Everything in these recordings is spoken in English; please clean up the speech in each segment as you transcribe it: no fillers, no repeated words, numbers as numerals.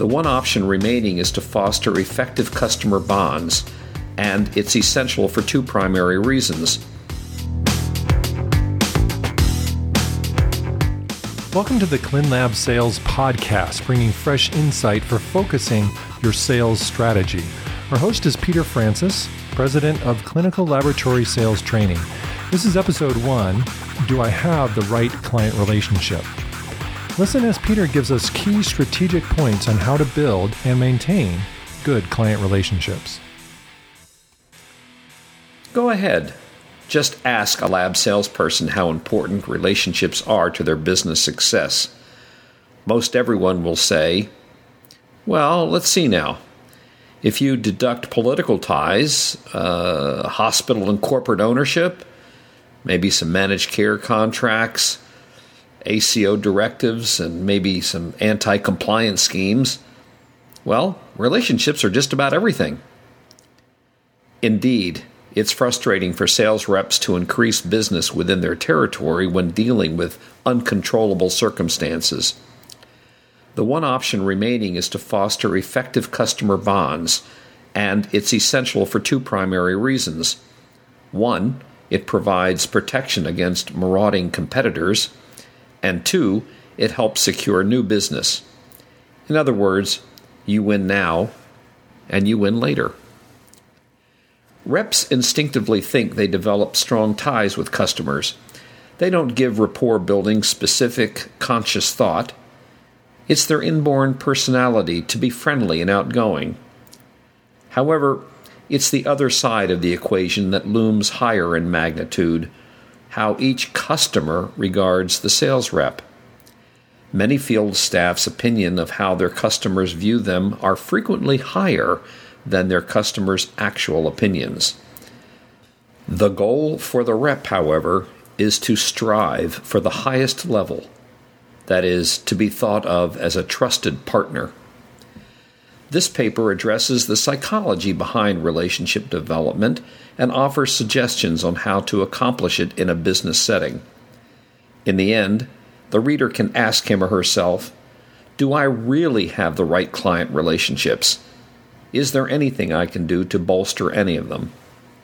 The one option remaining is to foster effective customer bonds, and it's essential for two primary reasons. Welcome to the ClinLab Sales Podcast, bringing fresh insight for focusing your sales strategy. Our host is Peter Francis, President of Clinical Laboratory Sales Training. This is episode 1, Do I Have the Right Client Relationship? Listen as Peter gives us key strategic points on how to build and maintain good client relationships. Go ahead. Just ask a lab salesperson how important relationships are to their business success. Most everyone will say, well, let's see now. If you deduct political ties, hospital and corporate ownership, maybe some managed care contracts, ACO directives, and maybe some anti-compliance schemes, well, relationships are just about everything. Indeed, it's frustrating for sales reps to increase business within their territory when dealing with uncontrollable circumstances. The one option remaining is to foster effective customer bonds, and it's essential for two primary reasons. One, it provides protection against marauding competitors, and two, it helps secure new business. In other words, you win now, and you win later. Reps instinctively think they develop strong ties with customers. They don't give rapport building specific, conscious thought. It's their inborn personality to be friendly and outgoing. However, it's the other side of the equation that looms higher in magnitude, how each customer regards the sales rep. Many field staff's opinion of how their customers view them are frequently higher than their customers' actual opinions. The goal for the rep, however, is to strive for the highest level, that is, to be thought of as a trusted partner. This paper addresses the psychology behind relationship development and offers suggestions on how to accomplish it in a business setting. In the end, the reader can ask him or herself, do I really have the right client relationships? Is there anything I can do to bolster any of them?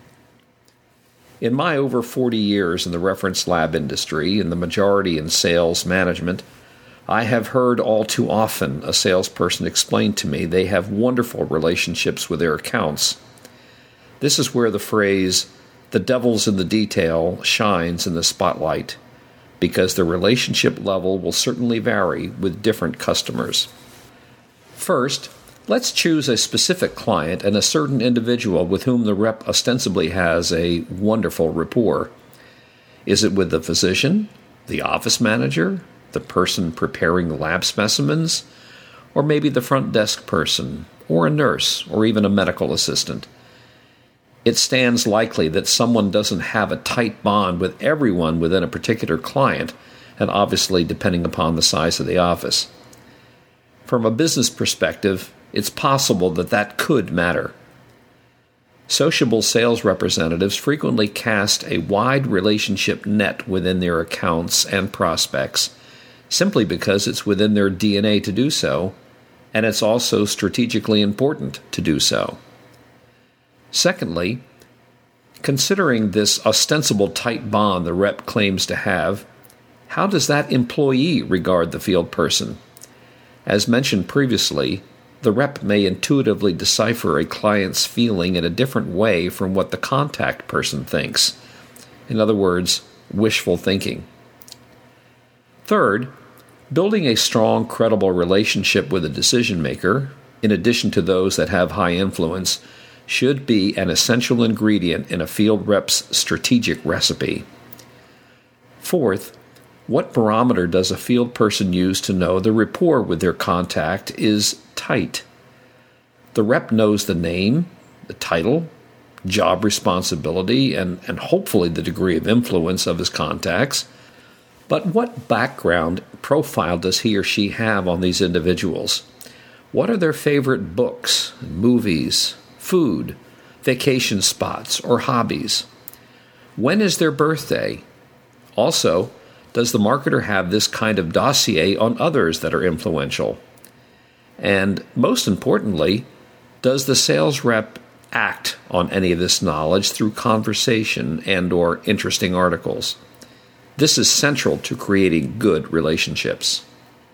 In my over 40 years in the reference lab industry, and the majority in sales management, I have heard all too often a salesperson explain to me they have wonderful relationships with their accounts. This is where the phrase, the devil's in the detail, shines in the spotlight, because the relationship level will certainly vary with different customers. First, let's choose a specific client and a certain individual with whom the rep ostensibly has a wonderful rapport. Is it with the physician, the office manager, the person preparing the lab specimens, or maybe the front desk person, or a nurse, or even a medical assistant? It stands likely that someone doesn't have a tight bond with everyone within a particular client, and obviously depending upon the size of the office. From a business perspective, it's possible that that could matter. Sociable sales representatives frequently cast a wide relationship net within their accounts and prospects, simply because it's within their DNA to do so, and it's also strategically important to do so. Secondly, considering this ostensible tight bond the rep claims to have, how does that employee regard the field person? As mentioned previously, the rep may intuitively decipher a client's feeling in a different way from what the contact person thinks. In other words, wishful thinking. Third, building a strong, credible relationship with a decision maker, in addition to those that have high influence, should be an essential ingredient in a field rep's strategic recipe. Fourth, what barometer does a field person use to know the rapport with their contact is tight? The rep knows the name, the title, job responsibility, and hopefully the degree of influence of his contacts. But what background profile does he or she have on these individuals? What are their favorite books, movies, food, vacation spots, or hobbies? When is their birthday? Also, does the marketer have this kind of dossier on others that are influential? And most importantly, does the sales rep act on any of this knowledge through conversation and/or interesting articles? This is central to creating good relationships.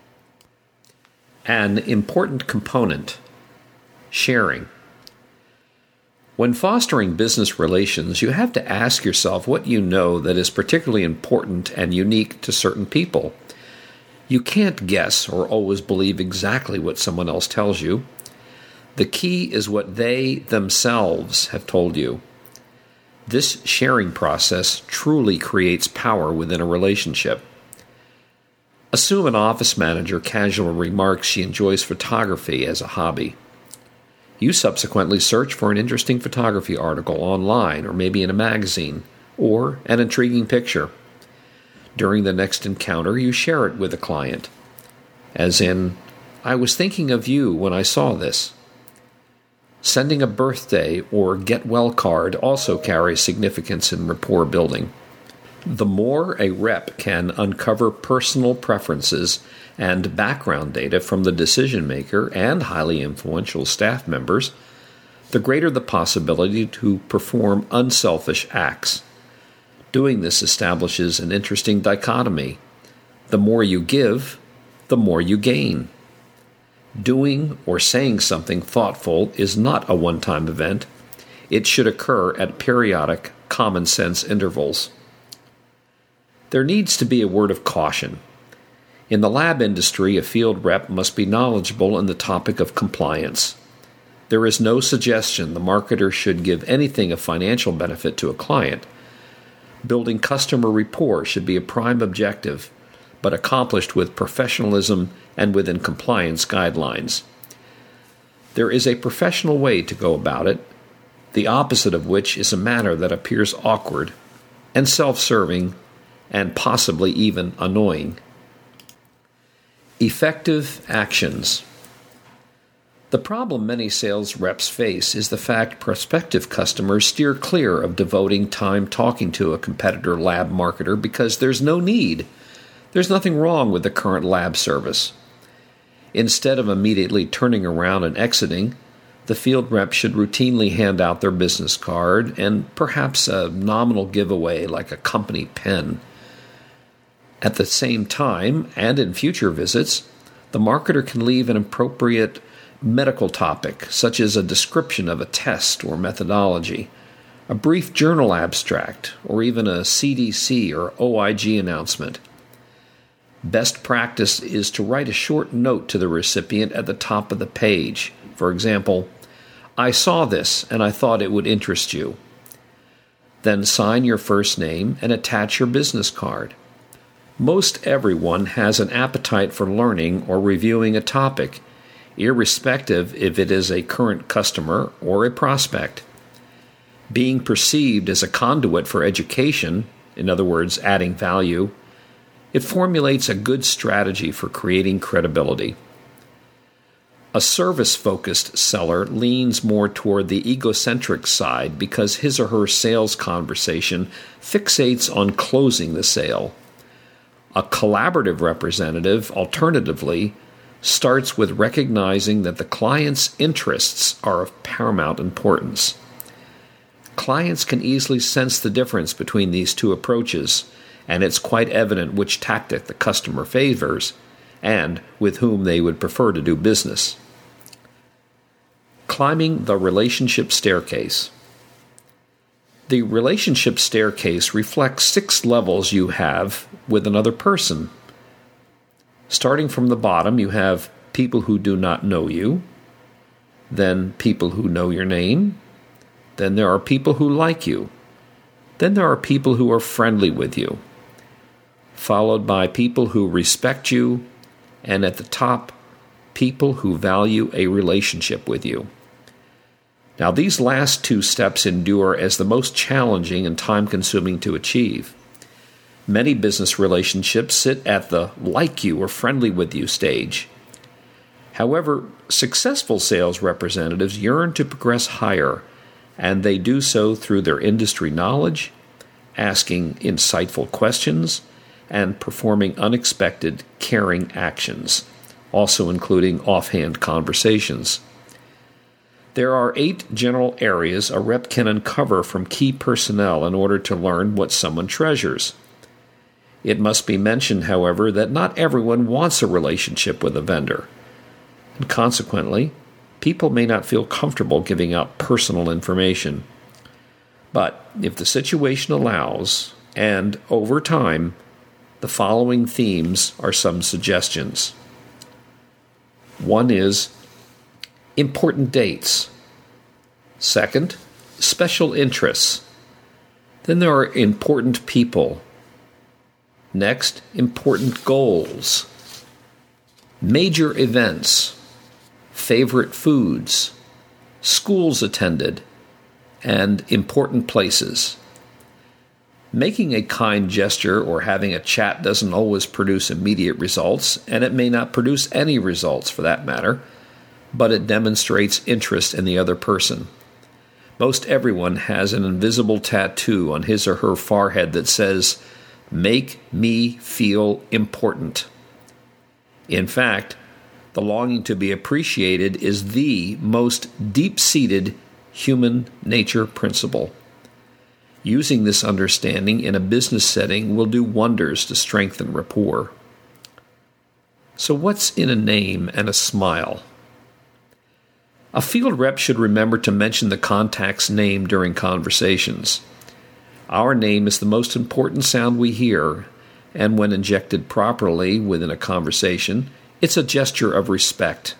An important component: sharing. When fostering business relations, you have to ask yourself what you know that is particularly important and unique to certain people. You can't guess or always believe exactly what someone else tells you. The key is what they themselves have told you. This sharing process truly creates power within a relationship. Assume an office manager casually remarks she enjoys photography as a hobby. You subsequently search for an interesting photography article online or maybe in a magazine, or an intriguing picture. During the next encounter, you share it with the client. As in, "I was thinking of you when I saw this." Sending a birthday or get well card also carries significance in rapport building. The more a rep can uncover personal preferences and background data from the decision maker and highly influential staff members, the greater the possibility to perform unselfish acts. Doing this establishes an interesting dichotomy. The more you give, the more you gain. Doing or saying something thoughtful is not a one-time event. It should occur at periodic, common-sense intervals. There needs to be a word of caution. In the lab industry, a field rep must be knowledgeable in the topic of compliance. There is no suggestion the marketer should give anything of financial benefit to a client. Building customer rapport should be a prime objective, but accomplished with professionalism and within compliance guidelines. There is a professional way to go about it, the opposite of which is a manner that appears awkward and self-serving and possibly even annoying. Effective actions. The problem many sales reps face is the fact prospective customers steer clear of devoting time talking to a competitor lab marketer because there's no need. There's nothing wrong with the current lab service. Instead of immediately turning around and exiting, the field rep should routinely hand out their business card and perhaps a nominal giveaway like a company pen. At the same time, and in future visits, the marketer can leave an appropriate medical topic, such as a description of a test or methodology, a brief journal abstract, or even a CDC or OIG announcement. Best practice is to write a short note to the recipient at the top of the page. For example, "I saw this and I thought it would interest you." Then sign your first name and attach your business card. Most everyone has an appetite for learning or reviewing a topic, irrespective if it is a current customer or a prospect. Being perceived as a conduit for education, in other words, adding value, it formulates a good strategy for creating credibility. A service-focused seller leans more toward the egocentric side because his or her sales conversation fixates on closing the sale. A collaborative representative, alternatively, starts with recognizing that the client's interests are of paramount importance. Clients can easily sense the difference between these two approaches, and it's quite evident which tactic the customer favors and with whom they would prefer to do business. Climbing the relationship staircase. The relationship staircase reflects 6 levels you have with another person. Starting from the bottom, you have people who do not know you, then people who know your name, then there are people who like you, then there are people who are friendly with you, followed by people who respect you, and at the top, people who value a relationship with you. Now, these last 2 steps endure as the most challenging and time-consuming to achieve. Many business relationships sit at the like you or friendly with you stage. However, successful sales representatives yearn to progress higher, and they do so through their industry knowledge, asking insightful questions, and performing unexpected, caring actions. also including offhand conversations. There are 8 general areas a rep can uncover from key personnel in order to learn what someone treasures. It must be mentioned, however, that not everyone wants a relationship with a vendor, and consequently, people may not feel comfortable giving out personal information. But if the situation allows, and over time, the following themes are some suggestions. One is important dates. Second, special interests. Then there are important people. Next, important goals. Major events. Favorite foods. Schools attended. And important places. Making a kind gesture or having a chat doesn't always produce immediate results, and it may not produce any results for that matter, but it demonstrates interest in the other person. Most everyone has an invisible tattoo on his or her forehead that says, "Make me feel important." In fact, the longing to be appreciated is the most deep-seated human nature principle. Using this understanding in a business setting will do wonders to strengthen rapport. So what's in a name and a smile? A field rep should remember to mention the contact's name during conversations. Our name is the most important sound we hear, and when injected properly within a conversation, it's a gesture of respect.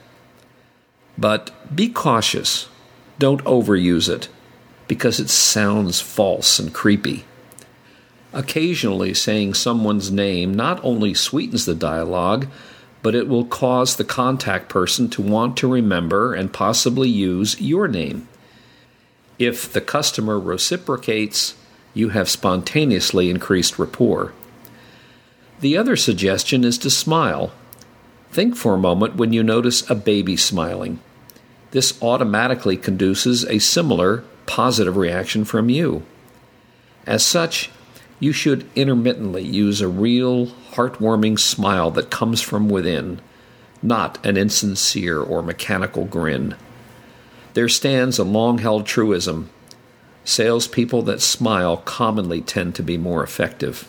But be cautious. Don't overuse it, because it sounds false and creepy. Occasionally saying someone's name not only sweetens the dialogue, but it will cause the contact person to want to remember and possibly use your name. If the customer reciprocates, you have spontaneously increased rapport. The other suggestion is to smile. Think for a moment when you notice a baby smiling. This automatically conduces a similar positive reaction from you. As such, you should intermittently use a real, heartwarming smile that comes from within, not an insincere or mechanical grin. There stands a long-held truism: salespeople that smile commonly tend to be more effective.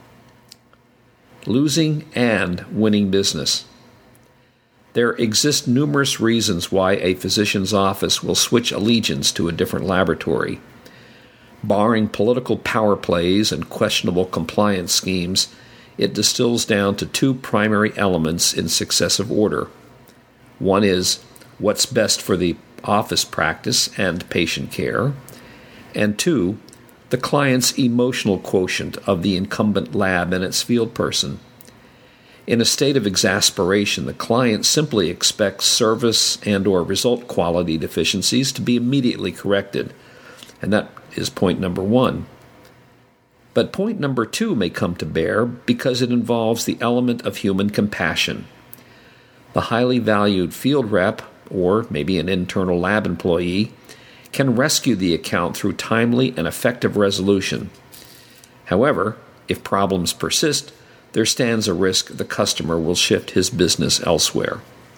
Losing and winning business. There exist numerous reasons why a physician's office will switch allegiance to a different laboratory. Barring political power plays and questionable compliance schemes, it distills down to 2 primary elements in successive order. One is what's best for the office practice and patient care, and 2, the client's emotional quotient of the incumbent lab and its field person. In a state of exasperation, the client simply expects service and/or result quality deficiencies to be immediately corrected, and that is point number 1. But point number 2 may come to bear because it involves the element of human compassion. The highly valued field rep, or maybe an internal lab employee, can rescue the account through timely and effective resolution. However, if problems persist, there stands a risk the customer will shift his business elsewhere.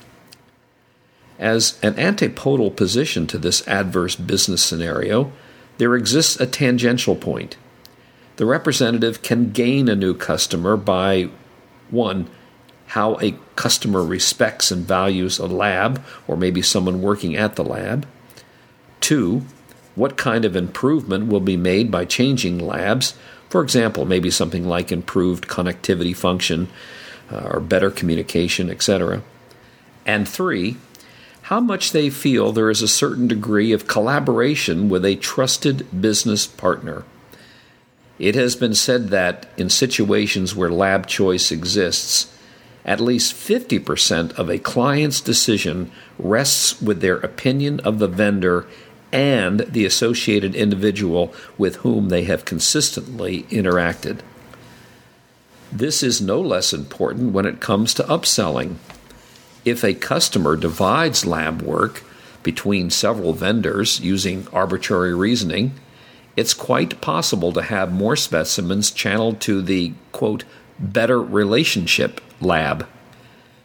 As an antipodal position to this adverse business scenario, there exists a tangential point. The representative can gain a new customer by 1. How a customer respects and values a lab, or maybe someone working at the lab. 2. What kind of improvement will be made by changing labs? For example, maybe something like improved connectivity function or better communication, etc. And 3, how much they feel there is a certain degree of collaboration with a trusted business partner. It has been said that in situations where lab choice exists, at least 50% of a client's decision rests with their opinion of the vendor and the associated individual with whom they have consistently interacted. This is no less important when it comes to upselling. If a customer divides lab work between several vendors using arbitrary reasoning, it's quite possible to have more specimens channeled to the, quote, better relationship lab.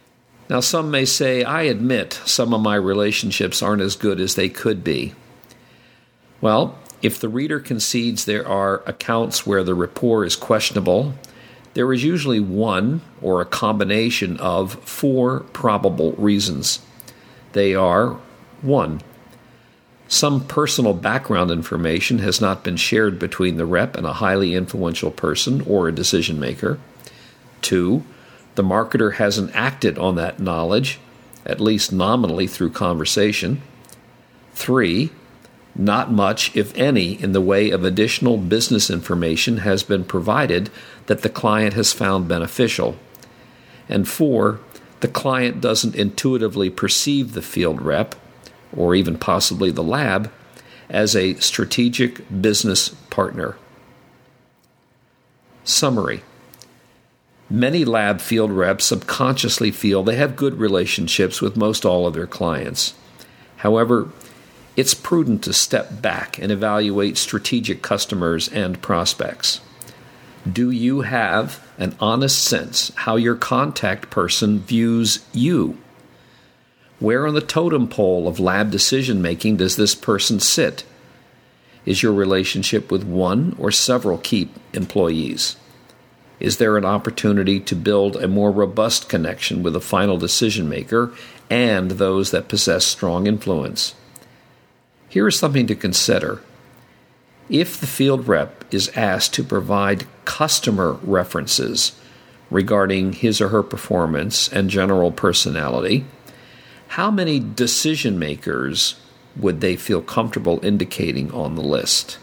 Now, some may say, I admit some of my relationships aren't as good as they could be. Well, if the reader concedes there are accounts where the rapport is questionable, there is usually one or a combination of 4 probable reasons. They are: 1. Some personal background information has not been shared between the rep and a highly influential person or a decision maker. 2. The marketer hasn't acted on that knowledge, at least nominally through conversation. 3. Not much, if any, in the way of additional business information has been provided that the client has found beneficial. And 4. The client doesn't intuitively perceive the field rep, or even possibly the lab, as a strategic business partner. Summary. Many lab field reps subconsciously feel they have good relationships with most all of their clients. However, it's prudent to step back and evaluate strategic customers and prospects. Do you have an honest sense how your contact person views you? Where on the totem pole of lab decision-making does this person sit? Is your relationship with one or several key employees? Is there an opportunity to build a more robust connection with the final decision maker and those that possess strong influence? Here is something to consider. If the field rep is asked to provide customer references regarding his or her performance and general personality, how many decision makers would they feel comfortable indicating on the list?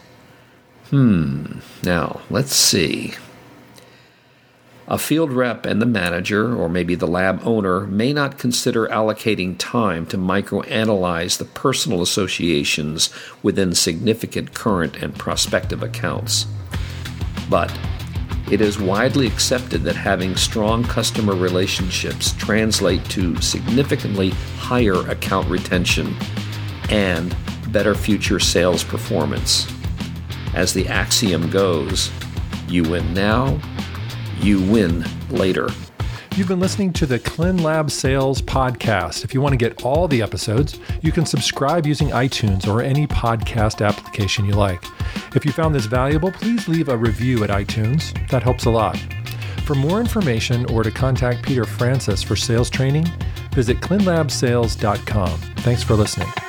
Now, let's see. A field rep and the manager, or maybe the lab owner, may not consider allocating time to microanalyze the personal associations within significant current and prospective accounts. But it is widely accepted that having strong customer relationships translate to significantly higher account retention and better future sales performance. As the axiom goes, you win now, you win later. You've been listening to the ClinLab Sales Podcast. If you want to get all the episodes, you can subscribe using iTunes or any podcast application you like. If you found this valuable, please leave a review at iTunes. That helps a lot. For more information or to contact Peter Francis for sales training, visit clinlabsales.com. Thanks for listening.